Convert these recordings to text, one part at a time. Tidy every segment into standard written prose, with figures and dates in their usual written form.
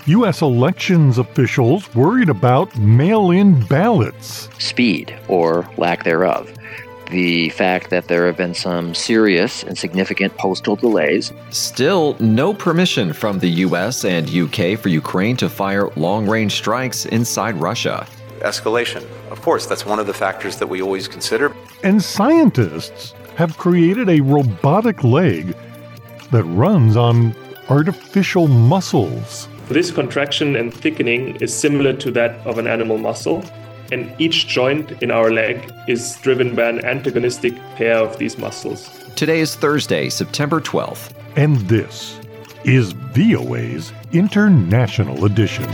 U.S. elections officials worried about mail-in ballots. Speed, or lack thereof. The fact that there have been some serious and significant postal delays. Still, no permission from the U.S. and U.K. for Ukraine to fire long-range strikes inside Russia. Escalation. Of course, that's one of the factors that we always consider. And scientists have created a robotic leg that runs on artificial muscles. This contraction and thickening is similar to that of an animal muscle, and each joint in our leg is driven by an antagonistic pair of these muscles. Today is Thursday, September 12th. And this is VOA's International Edition.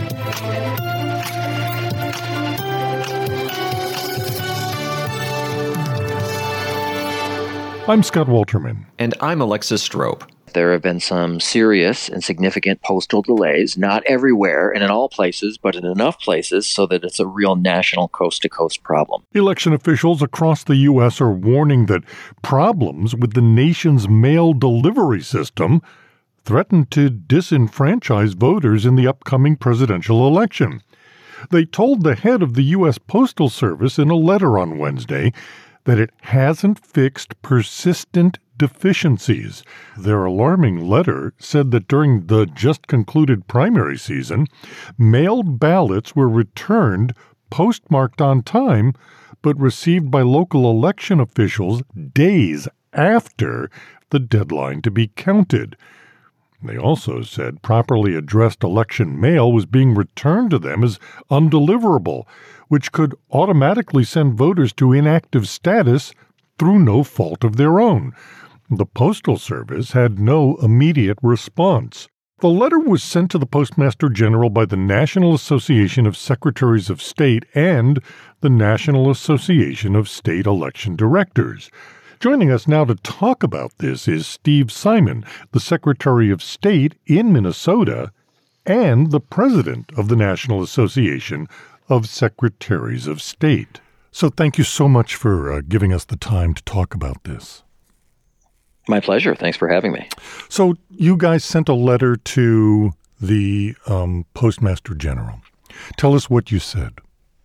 I'm Scott Walterman. And I'm Alexis Strope. There have been some serious and significant postal delays, not everywhere and in all places, but in enough places so that it's a real national coast-to-coast problem. Election officials across the U.S. are warning that problems with the nation's mail delivery system threaten to disenfranchise voters in the upcoming presidential election. They told the head of the U.S. Postal Service in a letter on Wednesday that it hasn't fixed persistent deficiencies. Their alarming letter said that during the just-concluded primary season, mailed ballots were returned postmarked on time, but received by local election officials days after the deadline to be counted. They also said properly addressed election mail was being returned to them as undeliverable, which could automatically send voters to inactive status through no fault of their own. The Postal Service had no immediate response. The letter was sent to the Postmaster General by the National Association of Secretaries of State and the National Association of State Election Directors. Joining us now to talk about this is Steve Simon, the Secretary of State in Minnesota and the President of the National Association of Secretaries of State. So thank you so much for giving us the time to talk about this. My pleasure. Thanks for having me. So you guys sent a letter to the Postmaster General. Tell us what you said.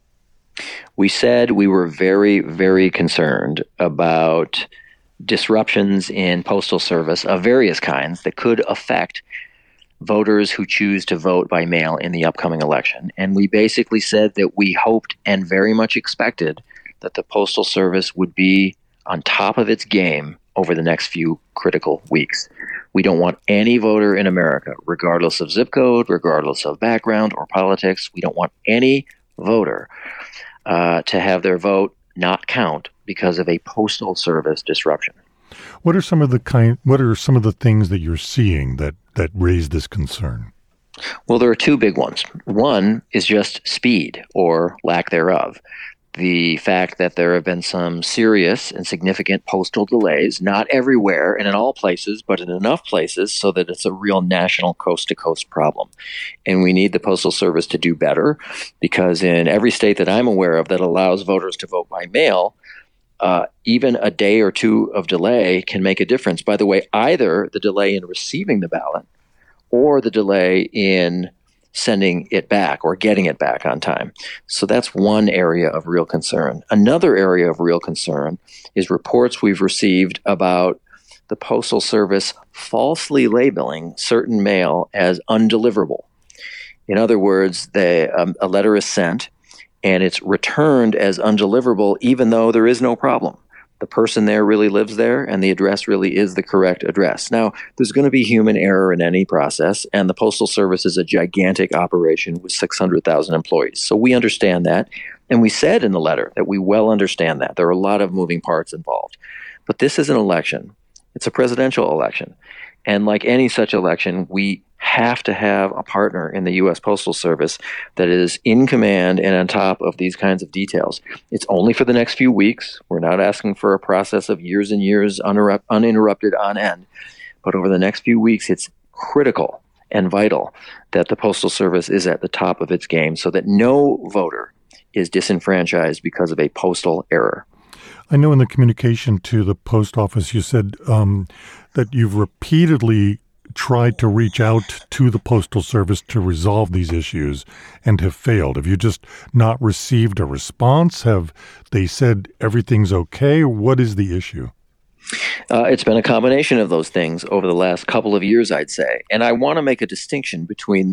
We said we were very, very concerned about disruptions in postal service of various kinds that could affect voters who choose to vote by mail in the upcoming election. And we basically said that we hoped and very much expected that the Postal Service would be on top of its game over the next few critical weeks. We don't want any voter in America, regardless of zip code, regardless of background or politics, we don't want any voter to have their vote not count because of a postal service disruption. What are some of the things that you're seeing that raise this concern? Well, there are two big ones. One is just speed or lack thereof. The fact that there have been some serious and significant postal delays, not everywhere and in all places, but in enough places so that it's a real national coast-to-coast problem. And we need the Postal Service to do better because in every state that I'm aware of that allows voters to vote by mail, even a day or two of delay can make a difference. By the way, either the delay in receiving the ballot or the delay in sending it back or getting it back on time. So that's one area of real concern. Another area of real concern is reports we've received about the Postal Service falsely labeling certain mail as undeliverable. In other words, a letter is sent and it's returned as undeliverable even though there is no problem. The person there really lives there, and the address really is the correct address. Now, there's going to be human error in any process, and the Postal Service is a gigantic operation with 600,000 employees. So we understand that, and we said in the letter that we well understand that. There are a lot of moving parts involved. But this is an election. It's a presidential election. And like any such election, we have to have a partner in the U.S. Postal Service that is in command and on top of these kinds of details. It's only for the next few weeks. We're not asking for a process of years and years uninterrupted on end. But over the next few weeks, it's critical and vital that the Postal Service is at the top of its game so that no voter is disenfranchised because of a postal error. I know in the communication to the post office you said that you've repeatedly tried to reach out to the Postal Service to resolve these issues and have failed? Have you just not received a response? Have they said everything's okay? What is the issue? It's been a combination of those things over the last couple of years, I'd say. And I want to make a distinction between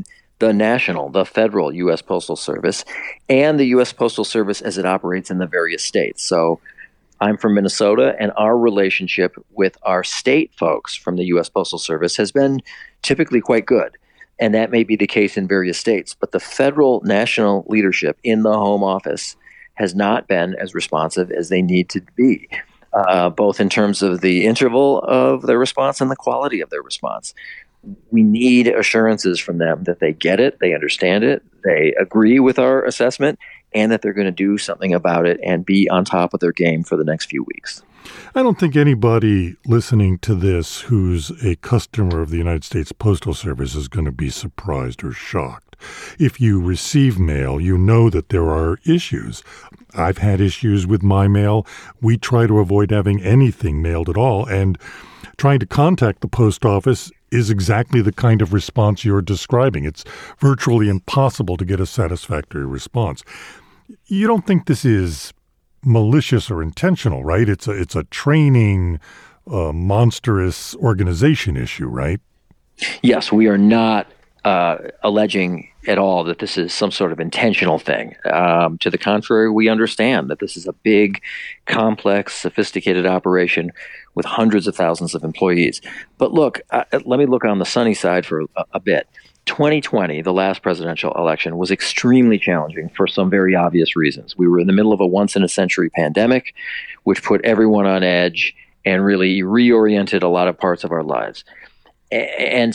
the federal U.S. Postal Service and the U.S. Postal Service as it operates in the various states. So I'm from Minnesota, and our relationship with our state folks from the U.S. Postal Service has been typically quite good. And that may be the case in various states. But the federal national leadership in the Home Office has not been as responsive as they need to be, both in terms of the interval of their response and the quality of their response. We need assurances from them that they get it, they understand it, they agree with our assessment, and that they're going to do something about it and be on top of their game for the next few weeks. I don't think anybody listening to this who's a customer of the United States Postal Service is going to be surprised or shocked. If you receive mail, you know that there are issues. I've had issues with my mail. We try to avoid having anything mailed at all, and trying to contact the post office is exactly the kind of response you're describing. It's virtually impossible to get a satisfactory response. You don't think this is malicious or intentional, right? It's a training, monstrous organization issue, right? Yes, we are not alleging at all that this is some sort of intentional thing. To the contrary, we understand that this is a big, complex, sophisticated operation with hundreds of thousands of employees. But look, let me look on the sunny side for a bit. 2020, the last presidential election, was extremely challenging for some very obvious reasons. We were in the middle of a once-in-a-century pandemic, which put everyone on edge and really reoriented a lot of parts of our lives. And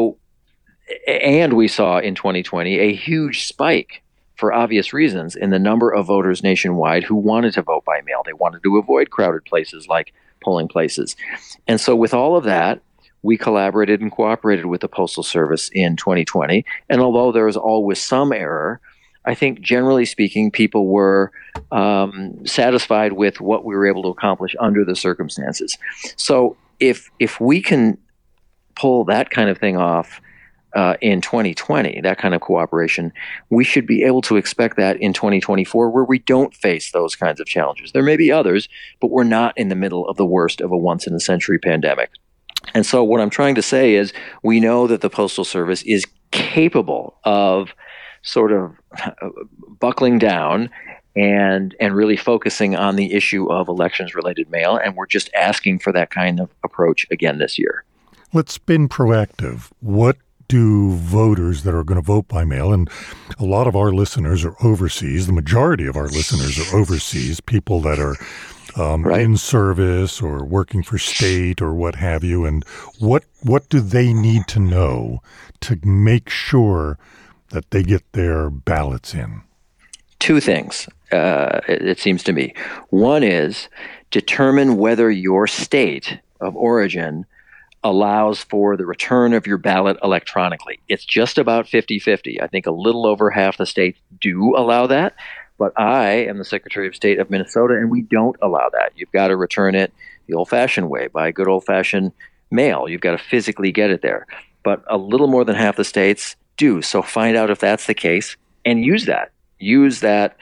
we saw in 2020 a huge spike, for obvious reasons, in the number of voters nationwide who wanted to vote by mail. They wanted to avoid crowded places like polling places. And so with all of that, we collaborated and cooperated with the Postal Service in 2020. And although there was always some error, I think generally speaking, people were satisfied with what we were able to accomplish under the circumstances. So if we can pull that kind of thing off in 2020, that kind of cooperation, we should be able to expect that in 2024, where we don't face those kinds of challenges. There may be others, but we're not in the middle of the worst of a once-in-a-century pandemic. And so what I'm trying to say is we know that the Postal Service is capable of sort of buckling down and really focusing on the issue of elections-related mail, and we're just asking for that kind of approach again this year. Let's spin proactive. What do voters that are going to vote by mail, and a lot of our listeners are overseas, the majority of our listeners are overseas, people that are in service or working for state or what have you, and what do they need to know to make sure that they get their ballots in? Two things, it seems to me. One is determine whether your state of origin allows for the return of your ballot electronically. It's just about 50-50. I think a little over half the states do allow that. But I am the Secretary of State of Minnesota, and we don't allow that. You've got to return it the old-fashioned way, by good old-fashioned mail. You've got to physically get it there. But a little more than half the states do. So find out if that's the case and use that. Use that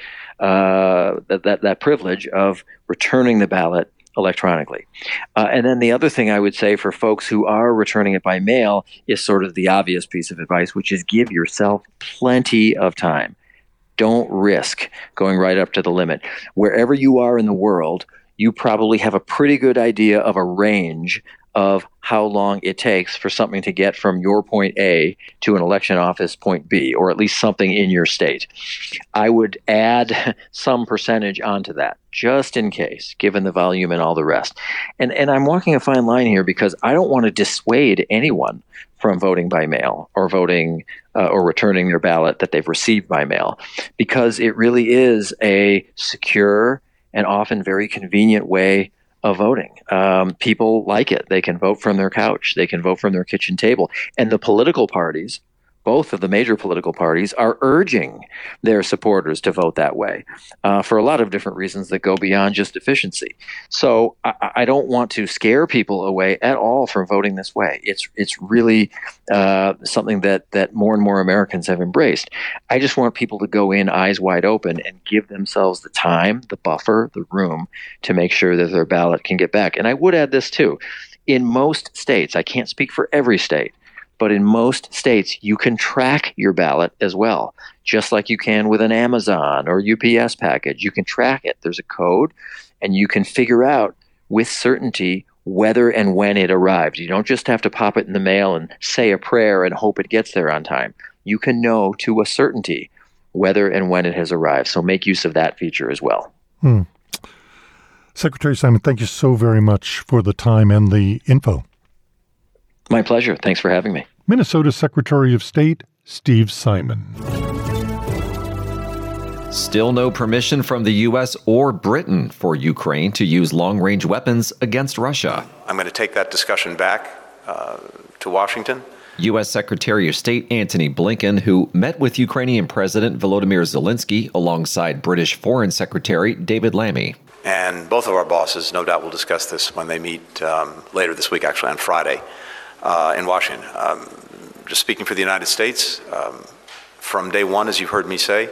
privilege of returning the ballot electronically. And then the other thing I would say for folks who are returning it by mail is sort of the obvious piece of advice, which is give yourself plenty of time. Don't risk going right up to the limit. Wherever you are in the world, you probably have a pretty good idea of a range of how long it takes for something to get from your point A to an election office point B, or at least something in your state. I would add some percentage onto that, just in case, given the volume and all the rest. And I'm walking a fine line here because I don't want to dissuade anyone from voting by mail or voting or returning their ballot that they've received by mail, because it really is a secure and often very convenient way of voting. People like it. They can vote from their couch. They can vote from their kitchen table. And the political parties both of the major political parties are urging their supporters to vote that way for a lot of different reasons that go beyond just efficiency. So I don't want to scare people away at all from voting this way. It's really something that more and more Americans have embraced. I just want people to go in eyes wide open and give themselves the time, the buffer, the room to make sure that their ballot can get back. And I would add this too. In most states, I can't speak for every state, but in most states, you can track your ballot as well, just like you can with an Amazon or UPS package. You can track it. There's a code, and you can figure out with certainty whether and when it arrived. You don't just have to pop it in the mail and say a prayer and hope it gets there on time. You can know to a certainty whether and when it has arrived. So make use of that feature as well. Secretary Simon, thank you so very much for the time and the info. My pleasure. Thanks for having me. Minnesota Secretary of State Steve Simon. Still no permission from the U.S. or Britain for Ukraine to use long-range weapons against Russia. I'm going to take that discussion back to Washington. U.S. Secretary of State Antony Blinken, who met with Ukrainian President Volodymyr Zelensky alongside British Foreign Secretary David Lammy. And both of our bosses, no doubt, will discuss this when they meet later this week, actually on Friday, in Washington. Just speaking for the United States, from day one, as you've heard me say,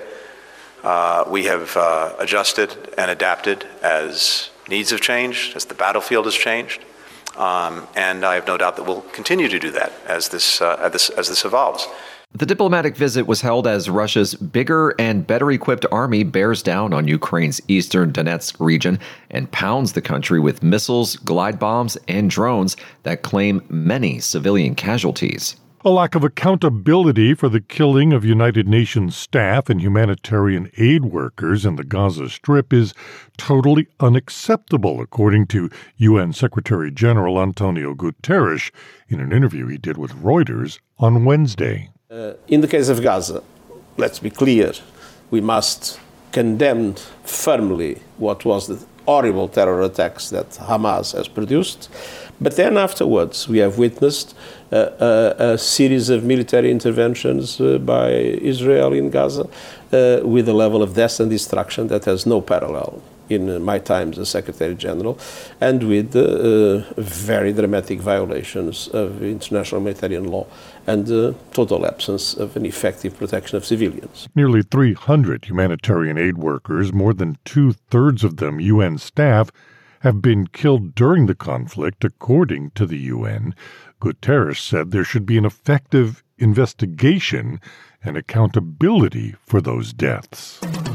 we have adjusted and adapted as needs have changed, as the battlefield has changed, and I have no doubt that we'll continue to do that as this evolves. The diplomatic visit was held as Russia's bigger and better-equipped army bears down on Ukraine's eastern Donetsk region and pounds the country with missiles, glide bombs, and drones that claim many civilian casualties. A lack of accountability for the killing of United Nations staff and humanitarian aid workers in the Gaza Strip is totally unacceptable, according to UN Secretary General Antonio Guterres in an interview he did with Reuters on Wednesday. In the case of Gaza, let's be clear, we must condemn firmly what was the horrible terror attacks that Hamas has produced. But then afterwards, we have witnessed a series of military interventions by Israel in Gaza with a level of death and destruction that has no parallel in my time as Secretary General, and with very dramatic violations of international humanitarian law and total absence of an effective protection of civilians. Nearly 300 humanitarian aid workers, more than two-thirds of them UN staff, have been killed during the conflict, according to the UN. Guterres said there should be an effective investigation and accountability for those deaths.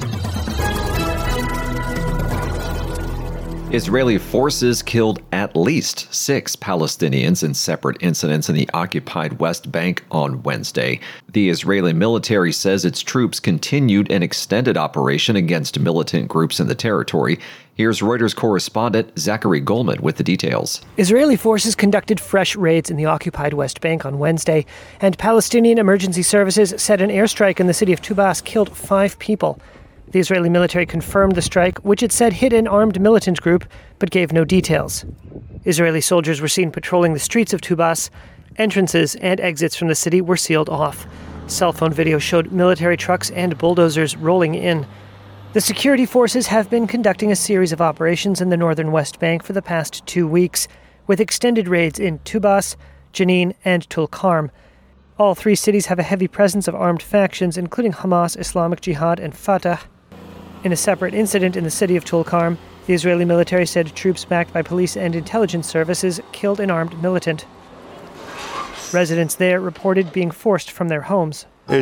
Israeli forces killed at least 6 Palestinians in separate incidents in the occupied West Bank on Wednesday. The Israeli military says its troops continued an extended operation against militant groups in the territory. Here's Reuters correspondent Zachary Goldman with the details. Israeli forces conducted fresh raids in the occupied West Bank on Wednesday, and Palestinian emergency services said an airstrike in the city of Tubas killed 5 people. The Israeli military confirmed the strike, which it said hit an armed militant group, but gave no details. Israeli soldiers were seen patrolling the streets of Tubas. Entrances and exits from the city were sealed off. Cell phone video showed military trucks and bulldozers rolling in. The security forces have been conducting a series of operations in the northern West Bank for the past 2 weeks, with extended raids in Tubas, Jenin, and Tulkarm. All 3 cities have a heavy presence of armed factions, including Hamas, Islamic Jihad, and Fatah. In a separate incident in the city of Tulkarm, the Israeli military said troops backed by police and intelligence services killed an armed militant. Residents there reported being forced from their homes. This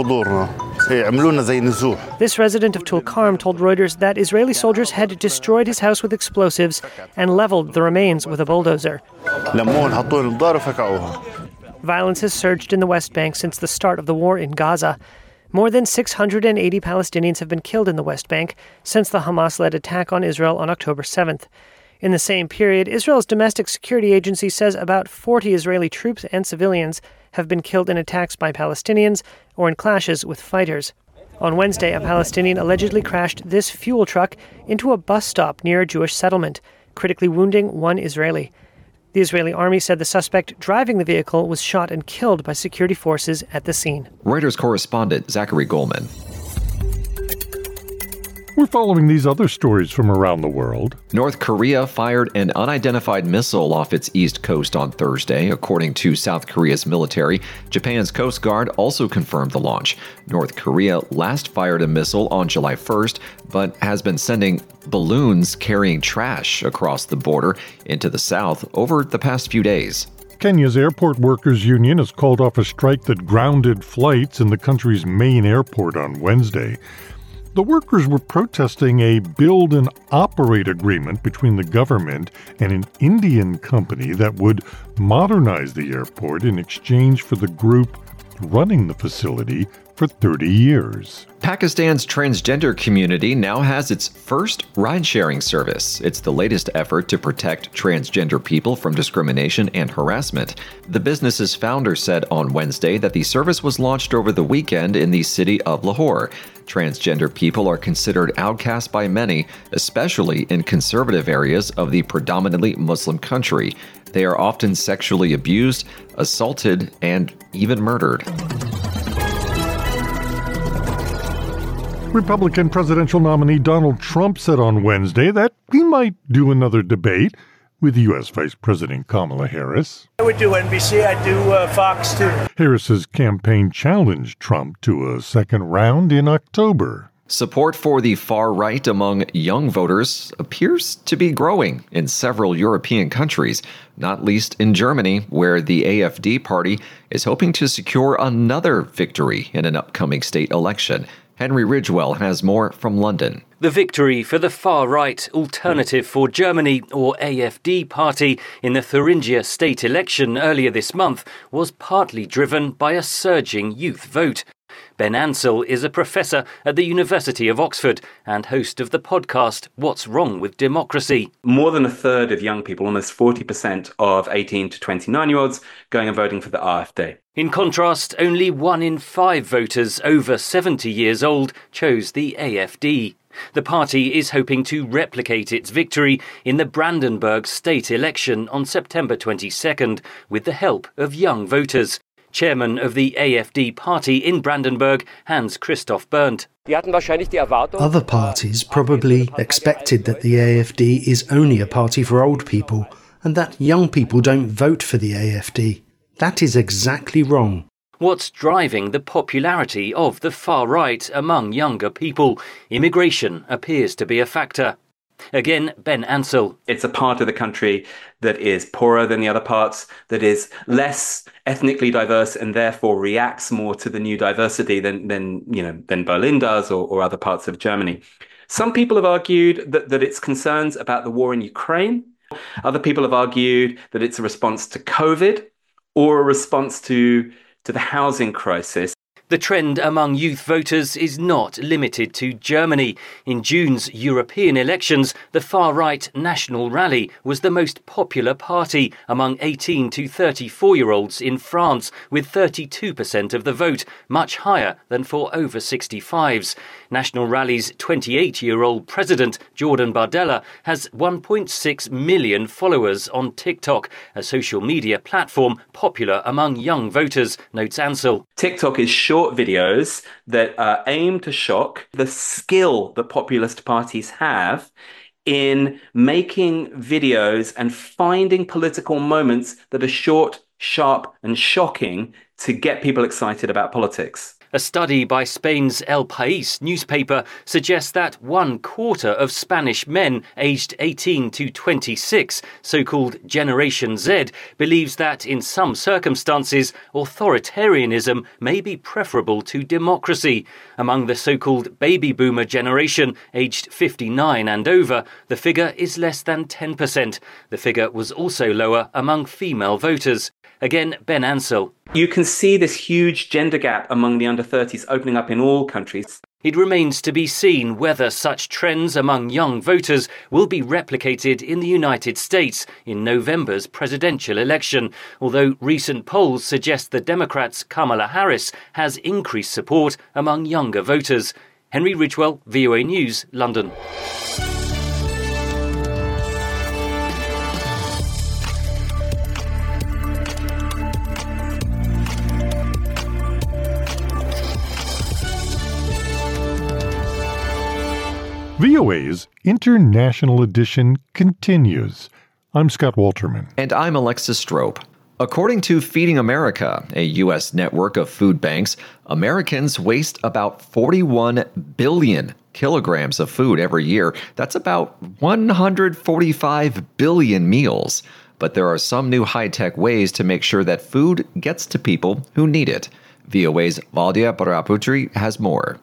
resident of Tulkarm told Reuters that Israeli soldiers had destroyed his house with explosives and leveled the remains with a bulldozer. Violence has surged in the West Bank since the start of the war in Gaza. More than 680 Palestinians have been killed in the West Bank since the Hamas-led attack on Israel on October 7th. In the same period, Israel's domestic security agency says about 40 Israeli troops and civilians have been killed in attacks by Palestinians or in clashes with fighters. On Wednesday, a Palestinian allegedly crashed this fuel truck into a bus stop near a Jewish settlement, critically wounding 1 Israeli. The Israeli army said the suspect driving the vehicle was shot and killed by security forces at the scene. Reuters correspondent Zachary Goldman. We're following these other stories from around the world. North Korea fired an unidentified missile off its east coast on Thursday, according to South Korea's military. Japan's Coast Guard also confirmed the launch. North Korea last fired a missile on July 1st, but has been sending balloons carrying trash across the border into the south over the past few days. Kenya's Airport Workers Union has called off a strike that grounded flights in the country's main airport on Wednesday. The workers were protesting a build and operate agreement between the government and an Indian company that would modernize the airport in exchange for the group running the facility for 30 years. Pakistan's transgender community now has its first ride-sharing service. It's the latest effort to protect transgender people from discrimination and harassment. The business's founder said on Wednesday that the service was launched over the weekend in the city of Lahore. Transgender people are considered outcast by many, especially in conservative areas of the predominantly Muslim country. They are often sexually abused, assaulted, and even murdered. Republican presidential nominee Donald Trump said on Wednesday that he might do another debate with U.S. Vice President Kamala Harris. I would do NBC, I'd do Fox too. Harris's campaign challenged Trump to a second round in October. Support for the far right among young voters appears to be growing in several European countries, not least in Germany, where the AfD party is hoping to secure another victory in an upcoming state election. Henry Ridgewell has more from London. The victory for the far-right Alternative for Germany, or AfD party, in the Thuringia state election earlier this month was partly driven by a surging youth vote. Ben Ansell is a professor at the University of Oxford and host of the podcast What's Wrong with Democracy? More than a third of young people, almost 40% of 18 to 29-year-olds, going and voting for the AfD. In contrast, only 1 in 5 voters over 70 years old chose the AfD. The party is hoping to replicate its victory in the Brandenburg state election on September 22nd with the help of young voters. Chairman of the AfD party in Brandenburg, Hans-Christoph Berndt. Other parties probably expected that the AfD is only a party for old people and that young people don't vote for the AfD. That is exactly wrong. What's driving the popularity of the far right among younger people? Immigration appears to be a factor. Again, Ben Ansell. It's a part of the country that is poorer than the other parts, that is less ethnically diverse and therefore reacts more to the new diversity than Berlin does or other parts of Germany. Some people have argued that it's concerns about the war in Ukraine. Other people have argued that it's a response to COVID or a response to the housing crisis. The trend among youth voters is not limited to Germany. In June's European elections, the far-right National Rally was the most popular party among 18 to 34-year-olds in France, with 32% of the vote, much higher than for over 65s. National Rally's 28-year-old president, Jordan Bardella, has 1.6 million followers on TikTok, a social media platform popular among young voters, notes Ansell. TikTok is short videos that aim to shock. The skill that populist parties have in making videos and finding political moments that are short, sharp, and shocking to get people excited about politics. A study by Spain's El País newspaper suggests that 1/4 of Spanish men aged 18 to 26, so-called Generation Z, believes that in some circumstances authoritarianism may be preferable to democracy. Among the so-called baby boomer generation, aged 59 and over, the figure is less than 10%. The figure was also lower among female voters. Again, Ben Ansell. You can see this huge gender gap among the under-30s opening up in all countries. It remains to be seen whether such trends among young voters will be replicated in the United States in November's presidential election, although recent polls suggest the Democrats' Kamala Harris has increased support among younger voters. Henry Ridgewell, VOA News, London. VOA's International Edition continues. I'm Scott Walterman. And I'm Alexis Strope. According to Feeding America, a U.S. network of food banks, Americans waste about 41 billion kilograms of food every year. That's about 145 billion meals. But there are some new high-tech ways to make sure that food gets to people who need it. VOA's Valdia Paraputri has more.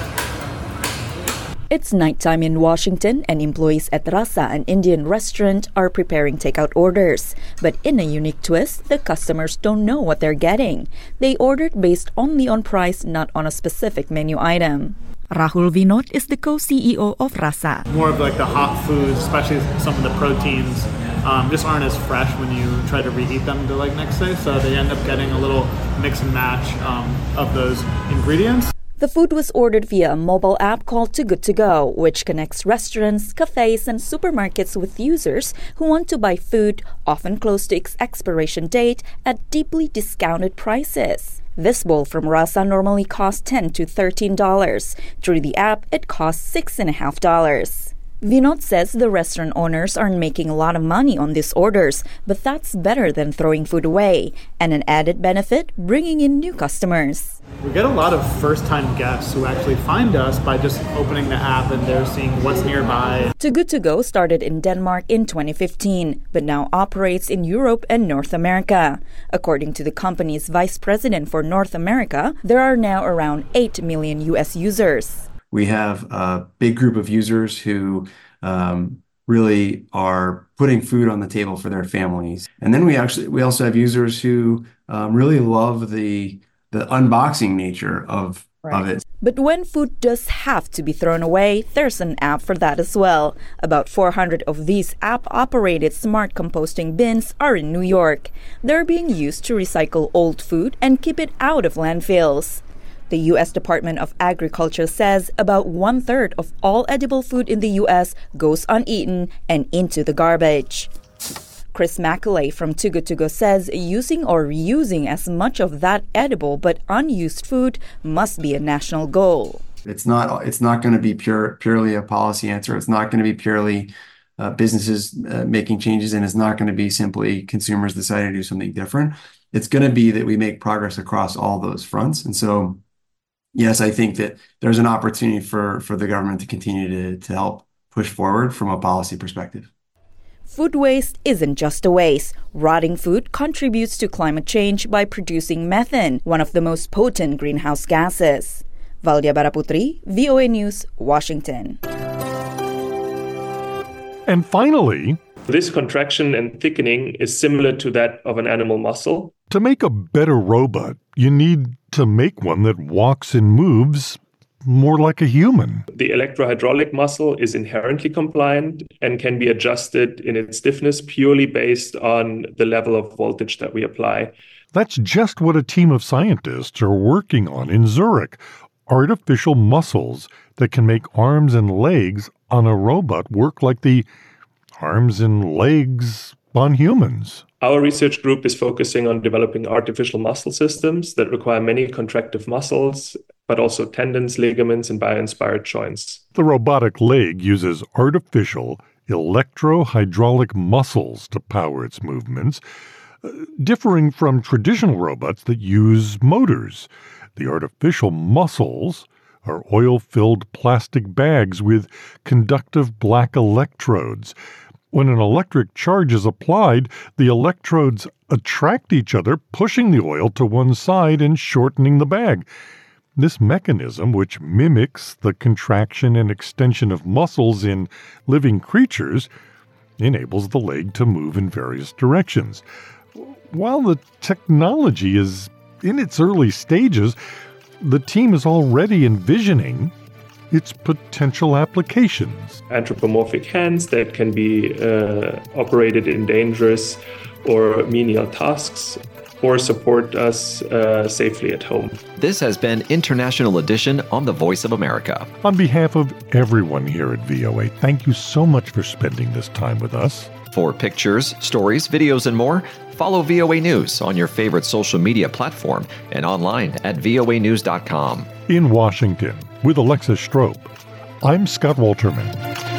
It's nighttime in Washington, and employees at Rasa, an Indian restaurant, are preparing takeout orders. But in a unique twist, the customers don't know what they're getting. They ordered based only on price, not on a specific menu item. Rahul Vinod is the co-CEO of Rasa. More of like the hot foods, especially some of the proteins, just aren't as fresh when you try to reheat them the next day. So they end up getting a little mix and match of those ingredients. The food was ordered via a mobile app called Too Good To Go, which connects restaurants, cafes, and supermarkets with users who want to buy food, often close to its expiration date, at deeply discounted prices. This bowl from Rasa normally costs $10 to $13. Through the app, it costs $6.50. Vinod says the restaurant owners aren't making a lot of money on these orders, but that's better than throwing food away, and an added benefit, bringing in new customers. We get a lot of first-time guests who actually find us by just opening the app and they're seeing what's nearby. Too Good To Go started in Denmark in 2015, but now operates in Europe and North America. According to the company's vice president for North America, there are now around 8 million U.S. users. We have a big group of users who really are putting food on the table for their families. And then we also have users who really love the unboxing nature of it. But when food does have to be thrown away, there's an app for that as well. About 400 of these app-operated smart composting bins are in New York. They're being used to recycle old food and keep it out of landfills. The U.S. Department of Agriculture says about 1/3 of all edible food in the U.S. goes uneaten and into the garbage. Chris McAuley from Too Good To Go says using or reusing as much of that edible but unused food must be a national goal. It's not going to be purely a policy answer. It's not going to be purely businesses making changes, and it's not going to be simply consumers deciding to do something different. It's going to be that we make progress across all those fronts. And so, yes, I think that there's an opportunity for the government to continue to help push forward from a policy perspective. Food waste isn't just a waste. Rotting food contributes to climate change by producing methane, one of the most potent greenhouse gases. Valdia Baraputri, VOA News, Washington. And finally, this contraction and thickening is similar to that of an animal muscle. To make a better robot, you need to make one that walks and moves more like a human. The electrohydraulic muscle is inherently compliant and can be adjusted in its stiffness purely based on the level of voltage that we apply. That's just what a team of scientists are working on in Zurich. Artificial muscles that can make arms and legs on a robot work like the arms and legs on humans. Our research group is focusing on developing artificial muscle systems that require many contractive muscles, but also tendons, ligaments, and bio-inspired joints. The robotic leg uses artificial electrohydraulic muscles to power its movements, differing from traditional robots that use motors. The artificial muscles are oil-filled plastic bags with conductive black electrodes. When an electric charge is applied, the electrodes attract each other, pushing the oil to one side and shortening the bag. This mechanism, which mimics the contraction and extension of muscles in living creatures, enables the leg to move in various directions. While the technology is in its early stages, the team is already envisioning its potential applications. Anthropomorphic hands that can be operated in dangerous or menial tasks or support us safely at home. This has been International Edition on The Voice of America. On behalf of everyone here at VOA, thank you so much for spending this time with us. For pictures, stories, videos, and more, follow VOA News on your favorite social media platform and online at voanews.com. In Washington, with Alexis Strope, I'm Scott Walterman.